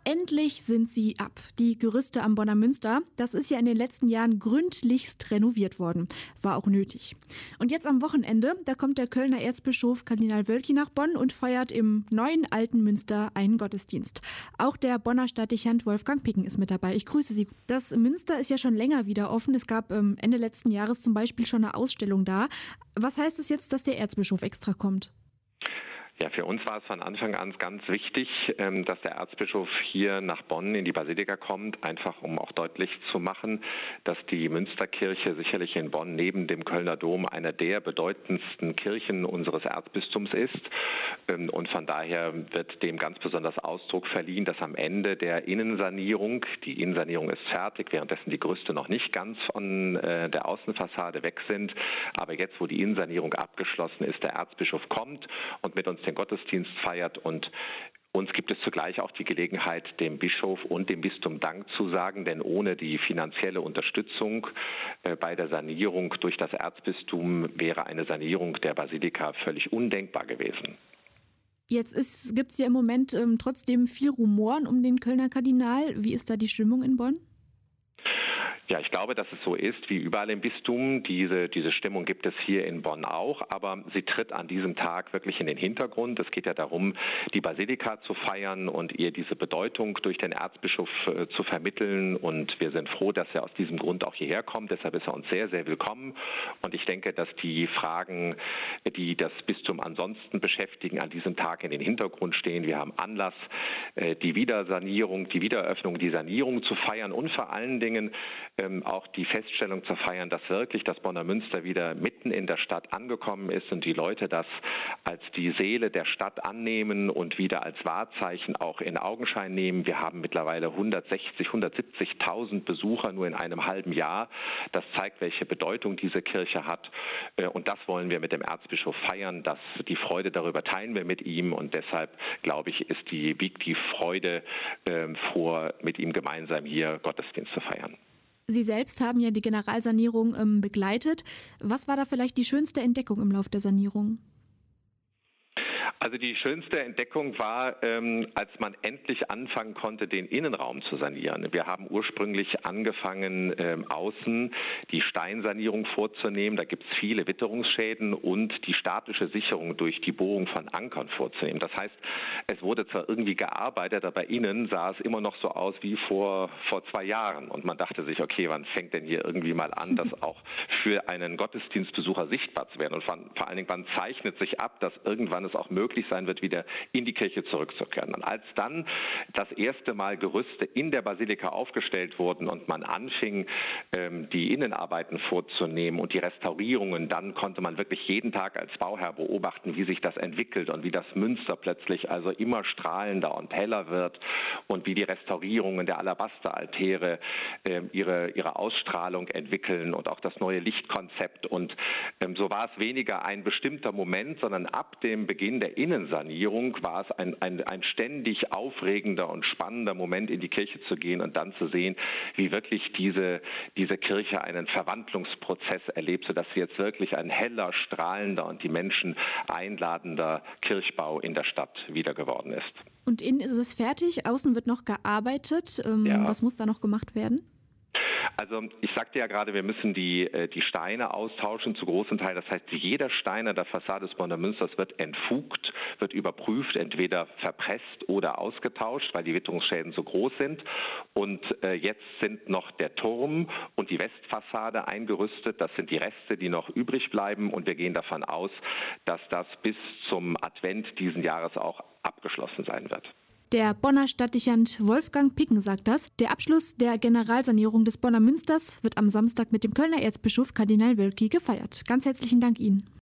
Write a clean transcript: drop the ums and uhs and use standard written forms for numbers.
Endlich sind sie ab. Die Gerüste am Bonner Münster, das ist ja in den letzten Jahren gründlichst renoviert worden. War auch nötig. Und jetzt am Wochenende, da kommt der Kölner Erzbischof Kardinal Wölki nach Bonn und feiert im neuen alten Münster einen Gottesdienst. Auch der Bonner Stadtdechant Wolfgang Picken ist mit dabei. Ich grüße Sie. Das Münster ist ja schon länger wieder offen. Es gab Ende letzten Jahres zum Beispiel schon eine Ausstellung da. Was heißt es jetzt, dass der Erzbischof extra kommt? Ja, für uns war es von Anfang an ganz wichtig, dass der Erzbischof hier nach Bonn in die Basilika kommt, einfach um auch deutlich zu machen, dass die Münsterkirche sicherlich in Bonn neben dem Kölner Dom eine der bedeutendsten Kirchen unseres Erzbistums ist. Und von daher wird dem ganz besonders Ausdruck verliehen, dass am Ende der Innensanierung, die Innensanierung ist fertig, währenddessen die Gerüste noch nicht ganz von der Außenfassade weg sind, aber jetzt, wo die Innensanierung abgeschlossen ist, der Erzbischof kommt und mit uns den Gottesdienst feiert, und uns gibt es zugleich auch die Gelegenheit, dem Bischof und dem Bistum Dank zu sagen, denn ohne die finanzielle Unterstützung bei der Sanierung durch das Erzbistum wäre eine Sanierung der Basilika völlig undenkbar gewesen. Jetzt gibt es ja im Moment trotzdem viel Rumoren um den Kölner Kardinal. Wie ist da die Stimmung in Bonn? Ja, ich glaube, dass es so ist wie überall im Bistum. Diese Stimmung gibt es hier in Bonn auch, aber sie tritt an diesem Tag wirklich in den Hintergrund. Es geht ja darum, die Basilika zu feiern und ihr diese Bedeutung durch den Erzbischof zu vermitteln. Und wir sind froh, dass er aus diesem Grund auch hierher kommt. Deshalb ist er uns sehr, sehr willkommen. Und ich denke, dass die Fragen, die das Bistum ansonsten beschäftigen, an diesem Tag in den Hintergrund stehen. Wir haben Anlass, die Wiedersanierung, die Wiedereröffnung, die Sanierung zu feiern und vor allen Dingen auch die Feststellung zu feiern, dass wirklich das Bonner Münster wieder mitten in der Stadt angekommen ist und die Leute das als die Seele der Stadt annehmen und wieder als Wahrzeichen auch in Augenschein nehmen. Wir haben mittlerweile 170.000 Besucher nur in einem halben Jahr. Das zeigt, welche Bedeutung diese Kirche hat. Und das wollen wir mit dem Erzbischof feiern. Die Freude darüber teilen wir mit ihm. Und deshalb, glaube ich, wiegt die Freude vor, mit ihm gemeinsam hier Gottesdienst zu feiern. Sie selbst haben ja die Generalsanierung begleitet. Was war da vielleicht die schönste Entdeckung im Lauf der Sanierung? Also die schönste Entdeckung war, als man endlich anfangen konnte, den Innenraum zu sanieren. Wir haben ursprünglich angefangen, außen die Steinsanierung vorzunehmen. Da gibt es viele Witterungsschäden und die statische Sicherung durch die Bohrung von Ankern vorzunehmen. Das heißt, es wurde zwar irgendwie gearbeitet, aber innen sah es immer noch so aus wie vor 2 Jahren. Und man dachte sich, okay, wann fängt denn hier irgendwie mal an, das auch für einen Gottesdienstbesucher sichtbar zu werden? Und vor allen Dingen, wann zeichnet sich ab, dass irgendwann es auch möglich sein wird, wieder in die Kirche zurückzukehren. Und als dann das erste Mal Gerüste in der Basilika aufgestellt wurden und man anfing, die Innenarbeiten vorzunehmen und die Restaurierungen, dann konnte man wirklich jeden Tag als Bauherr beobachten, wie sich das entwickelt und wie das Münster plötzlich also immer strahlender und heller wird und wie die Restaurierungen der Alabasteraltäre ihre Ausstrahlung entwickeln und auch das neue Lichtkonzept. Und so war es weniger ein bestimmter Moment, sondern ab dem Beginn der Innensanierung war es ein ständig aufregender und spannender Moment, in die Kirche zu gehen und dann zu sehen, wie wirklich diese Kirche einen Verwandlungsprozess erlebt, sodass sie jetzt wirklich ein heller, strahlender und die Menschen einladender Kirchbau in der Stadt wieder geworden ist. Und innen ist es fertig, außen wird noch gearbeitet. Ja. Was muss da noch gemacht werden? Also ich sagte ja gerade, wir müssen die Steine austauschen zu großen Teil. Das heißt, jeder Stein an der Fassade des Bonner Münsters wird entfugt, wird überprüft, entweder verpresst oder ausgetauscht, weil die Witterungsschäden so groß sind. Und jetzt sind noch der Turm und die Westfassade eingerüstet. Das sind die Reste, die noch übrig bleiben. Und wir gehen davon aus, dass das bis zum Advent diesen Jahres auch abgeschlossen sein wird. Der Bonner Stadtdechant Wolfgang Picken sagt das. Der Abschluss der Generalsanierung des Bonner Münsters wird am Samstag mit dem Kölner Erzbischof Kardinal Wölki gefeiert. Ganz herzlichen Dank Ihnen.